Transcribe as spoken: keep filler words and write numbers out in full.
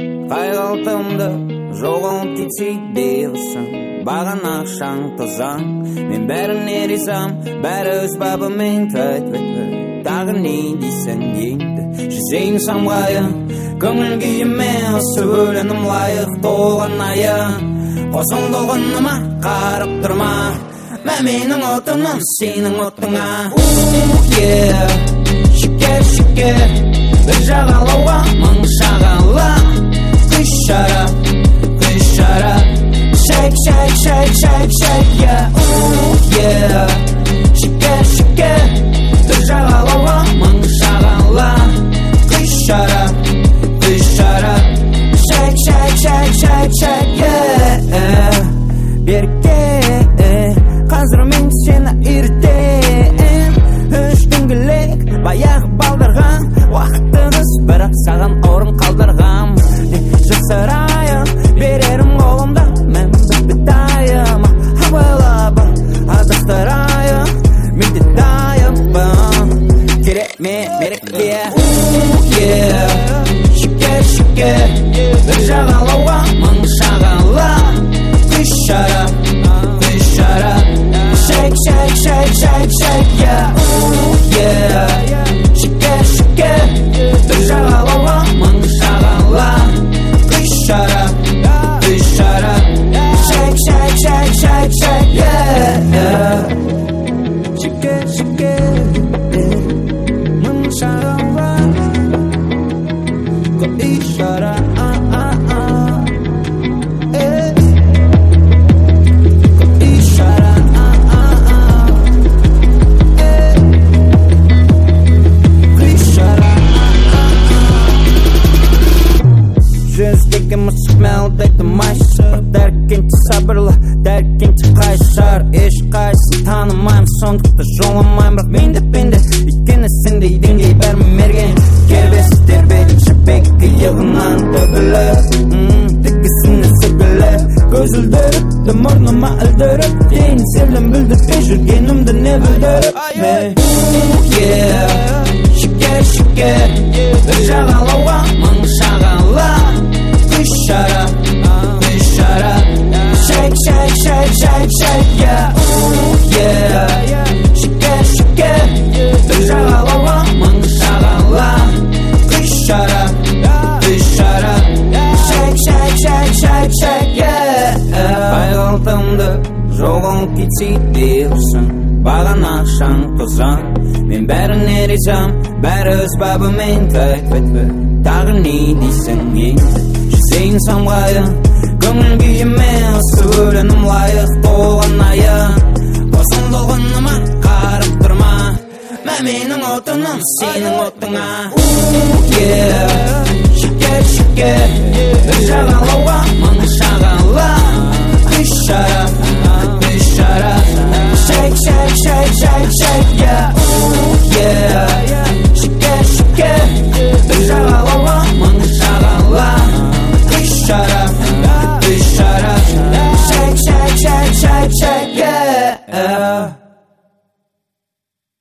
Қайғалтымды жоғалып кетсе дейсің, бағана шаң тозаң. Мен бәріне ризам, бәрі өз бабымен тәт. Тағы не дейсің енді, жүзейін самғайын. Көңіл күйіме осы өлеңім лайық толған айын. Қосыл толғыныма қарып тұрма, мә менің отыным сенің отыңа. Yeah, шекер шекер, бір жағалауға мың шағала. Күш шарап, күш шарап, шайк шайк шайк шайк шайк. Yeah, шекер шекер, бір жағалауға мың шағала. Күш шарап, күш шарап, шайк шайк шайк шайк шайк. Берке, қазір мен сені үйретем. Үш дөңгелек, баяғы балдырған уақытыңыз, бірақ саған орын қалдырғам. Жасырайын, берерім қолымда, мен бітайым. Абайлап, адастырайын, мен де дайынбын. Керек ме, мерекке. Шекер, шекер, бір жағалауға мың шағала. Күш шарап, күш шарап, шайк шайк шайк шайк шайк. Шекер, шекер, бір жағалауға мың шағала. Күш шарап, күш шарап, шайк шайк шайк шайк шайк. Шекер, шекер, мың шағала. Күш шарап. Жүздегі мысық мәлдайды майшы, дәркенте сабырлы, дәркенте қайшар. Еш қайсын танымайым, сондықты жоламайым, бірақ мен де пенде. Өйткені сендей деңгей бәрі мерген. Кербесі тербеліп жібекке иығынан төгіліп, тігісіне сөгіліп, көз үлдіріп, мұрныма ілдіріп, дейін селім бүлдірпей жүргенімді не бүлдіріп. Шекер, шекер, бір жағалауға мың шағала. Күш шарап, күш шарап, шайк шайк шайк шайк шайк. Шекер, шекер, бір жағалауға мың шағала. Күш шарап, күш шарап, шайк шайк шайк шайк шайк. Қайғалтымды жоғалып кетсе дейсің, бағана шаң тозаң. Мен бәріне ризам, бәрі өз бабымен тәт. Тағы не дейсің енді, жүзейін самғайын. Көңіл күйіме осы өлеңім лайық толған айын. Қосыл толғыныма қарып тұрма, мә менің отыным сенің отыңа. Шекер, шекер, бір жағалауға мың шағала.